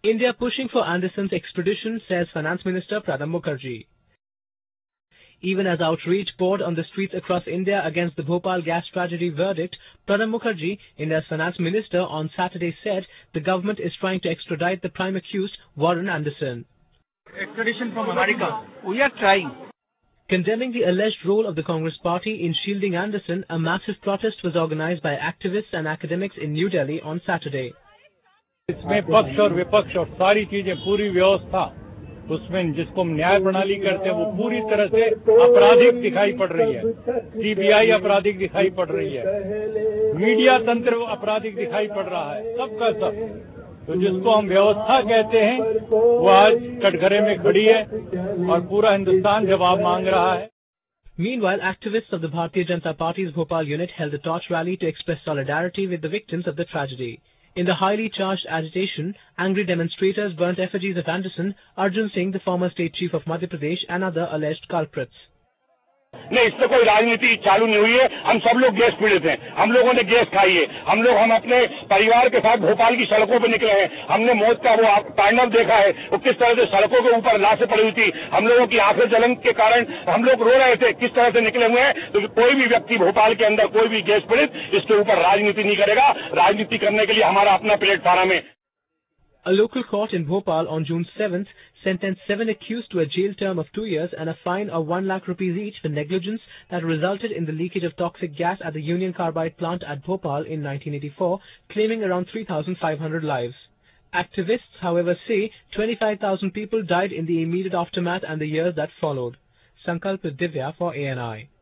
India pushing for Anderson's extradition, says Finance Minister Pranab Mukherjee. Even as outreach poured on the streets across India against the Bhopal gas tragedy verdict, Pranab Mukherjee, India's finance minister, on Saturday said the government is trying to extradite the prime accused, Warren Anderson. Extradition from America. We are trying. Condemning the alleged role of the Congress party in shielding Anderson, a massive protest was organized by activists and academics in New Delhi on Saturday. इसमें पक्ष और विपक्ष और सारी चीजें पूरी व्यवस्था उसमें जिसको हम न्याय प्रणाली करते हैं वो पूरी तरह से आपराधिक दिखाई पड़ रही है। सीबीआई आपराधिक दिखाई पड़ रही है, मीडिया तंत्र आपराधिक दिखाई पड़ रहा है, सबका सब। तो जिसको हम व्यवस्था कहते हैं वो आज कटघरे में खड़ी है और पूरा हिंदुस्तान जवाब मांग रहा है। Meanwhile, activists of the Bharatiya Janata Party's Bhopal unit held a torch rally to express solidarity with the victims of the tragedy. In the highly charged agitation, angry demonstrators burnt effigies of Anderson, Arjun Singh, the former state chief of Madhya Pradesh, and other alleged culprits. नहीं, इसमें कोई राजनीति चालू नहीं हुई है। हम सब लोग गैस पीड़ित हैं, हम लोगों ने गैस खाई है, हम अपने परिवार के साथ भोपाल की सड़कों पर निकले हैं। हमने मौत का वो तांडव देखा है, वो किस तरह से सड़कों के ऊपर लाशें पड़ी हुई थी। हम लोगों की आंखें जलन के कारण हम लोग रो रहे थे, किस तरह से निकले हुए हैं। तो कोई भी व्यक्ति भोपाल के अंदर कोई भी गैस पीड़ित इसके ऊपर राजनीति नहीं करेगा। राजनीति करने के लिए हमारा अपना प्लेटफार्म है। A local court in Bhopal on June 7th sentenced 7 accused to a jail term of 2 years and a fine of 1 lakh rupees each for negligence that resulted in the leakage of toxic gas at the Union Carbide plant at Bhopal in 1984, claiming around 3,500 lives. Activists, however, say 25,000 people died in the immediate aftermath and the years that followed. Sankalp Divya for ANI.